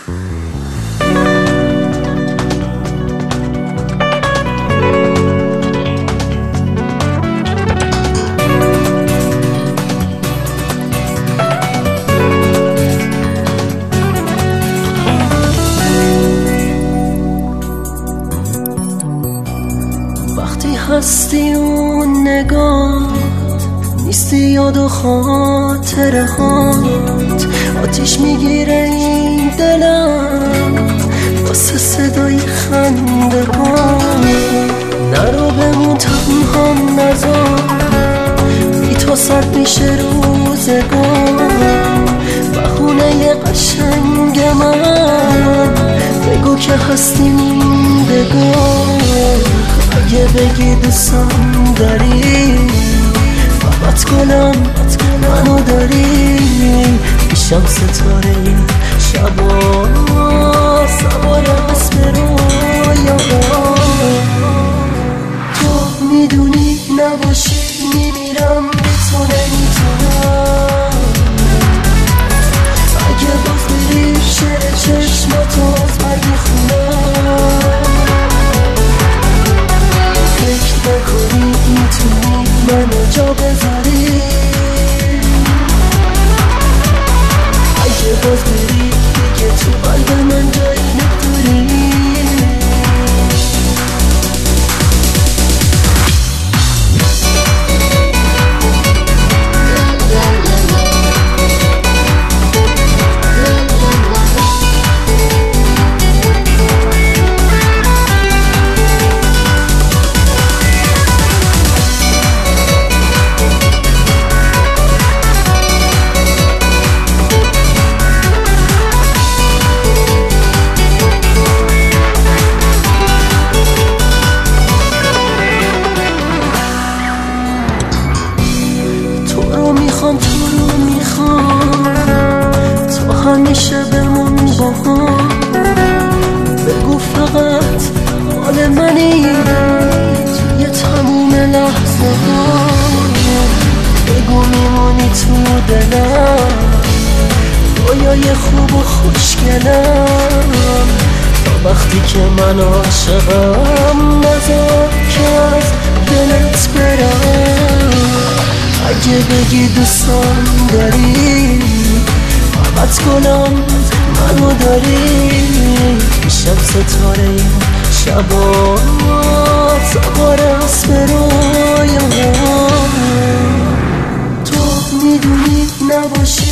وقتی هستی اون نگاه نیستی، یاد و خاطره هات آتیش میگیره این دلم واسه صدای خنده ها. نرو بمون تنهام نذار، بی تو سرد میشه روزگار. بهونه قشنگ من بگو که هستی موندگار. اگه بگی دوستم داری، فقط گلم منو داری. میشم ستاره این شبا، سوار اسم رویاها. تو میدونی نباشی میمیرم، بی تو نمیتونم. اگه باز بری شعر چشماتو از من میخونم. فکر نکنی میتونی منو جا بذاری. اگه باز بری دیگه تو قلب من جایی نداری. تو رو میخوام، تو همیشه بمون با هم. بگو فقط حال منی توی تموم لحظه ها. بگو میمونی تو دلم، رویای خوب و خوشگلم. تا وقتی که من عاشقم نذار که از دلت برم. اگه بگی دوستم داری، فقط گلم منو داری. میشم ستاره این شبا، سوار اسم رویاها. تو میدونی نباشی